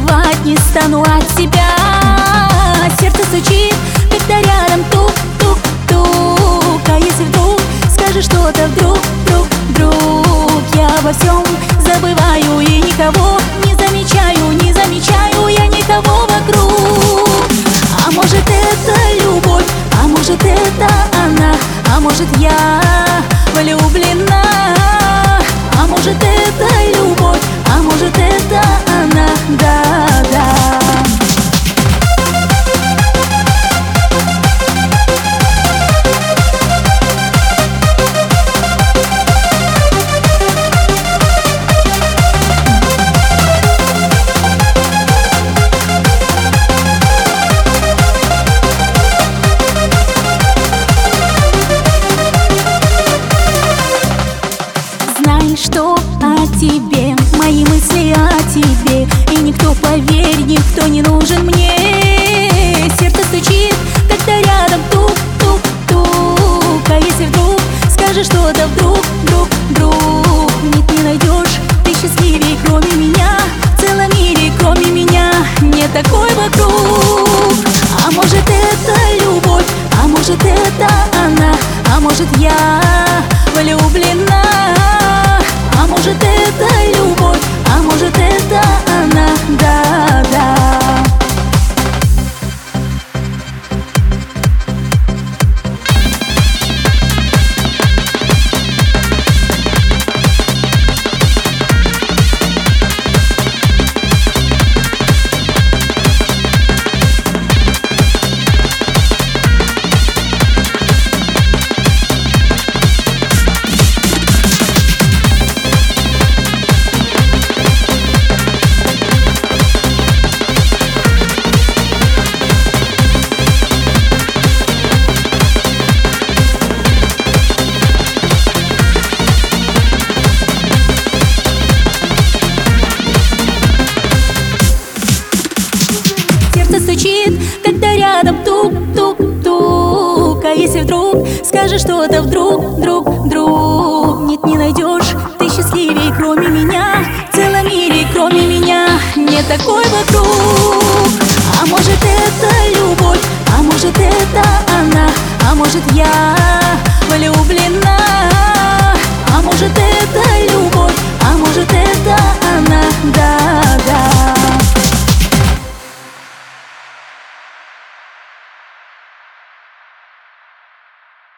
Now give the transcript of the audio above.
скрывать не стану от тебя. Сердце стучит, когда рядом тук-тук-тук. А если вдруг скажешь что-то вдруг, я обо всем забываю и никого не замечаю я никого вокруг. А может это любовь, а может это она, а может я влюблена. А может это любовь, а может это она, да. Что о тебе, мои мысли о тебе, и никто, поверь, никто не нужен мне. Сердце стучит, когда рядом тук-тук-тук. А если вдруг скажешь что-то вдруг, нет, не найдешь ты счастливее, кроме меня. В целом мире, кроме меня, нет такой вокруг. А может это любовь, а может это она, а может я влюблена. А может это любовь, а может это она, да. Стучит, когда рядом тук-тук-тук. А если вдруг скажешь что-то вдруг, нет, не найдешь ты счастливее, кроме меня. В целом мире, кроме меня, нет такой вокруг. А может это любовь, а может это она, а может я влюблена.